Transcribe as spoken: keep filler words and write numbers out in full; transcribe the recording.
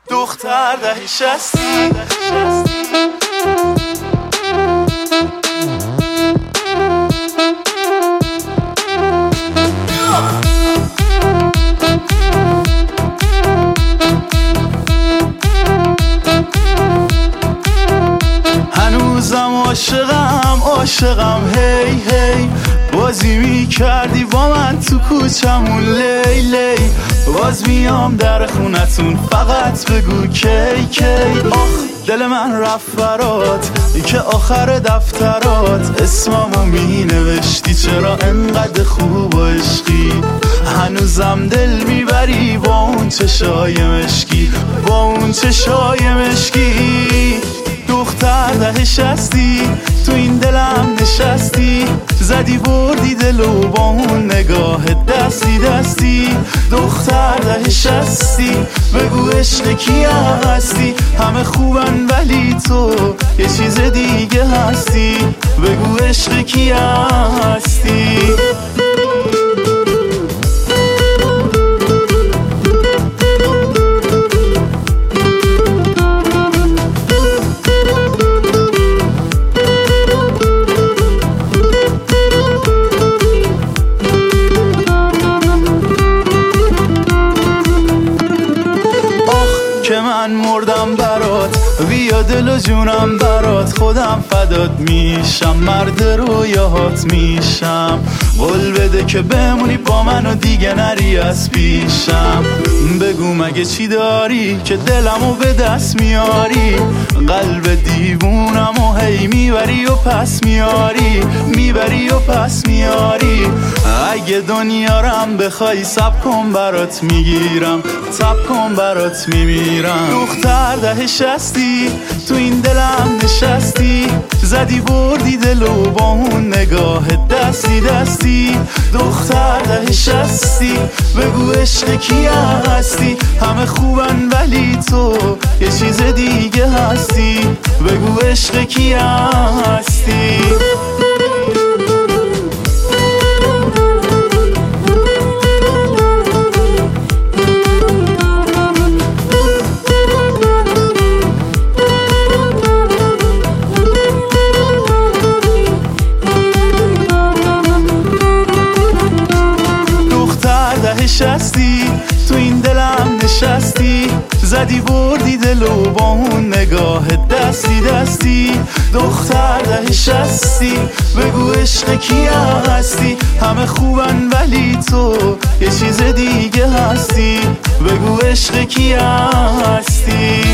دختر ده شستی هنوزم عاشقم عاشقم هی هی بازی می کردی با من تو کوچمون لی لی باز میام در خونتون فقط بگو کی کی آخ دل من رفت برات که آخر دفترات اسممو می نوشتی چرا انقدر خوب و عشقی هنوزم دل میبری با اون چشای مشکی با اون چشای مشکی دختر ده شستی تو این دلم نشستی زدی بردی دلو با اون نگاه دستی دستی دختر ده شستی بگو عشق کی هستی همه خوبن ولی تو یه چیز دیگه هستی بگو عشق کی هستی که من مردم برات بیا دل و جونم برات خودم فدات میشم مرد رویاهات میشم قول بده که بمونی با من و دیگه نری از پیشم بگو مگه چی داری که دلمو به دست میاری قلب دیوونم و هی میبری و پس میاری میبری و پس میاری اگه دنیا رم بخوای سب کن برات میگیرم سب کن برات میمیرم دختر ده شستی تو این دلم نشستی زدی بردی دلو با اون نگاه دستی دستی دختر ده شستی بگو عشق کی هستی همه خوبن ولی تو یه چیز دیگه هستی بگو عشق کی هستی نشستی تو این دلم نشستی زدی بردی دلو با اون نگاه دستی دستی دختر ده شستی بگو عشق کی هستی همه خوبن ولی تو یه چیز دیگه هستی بگو عشق کی هستی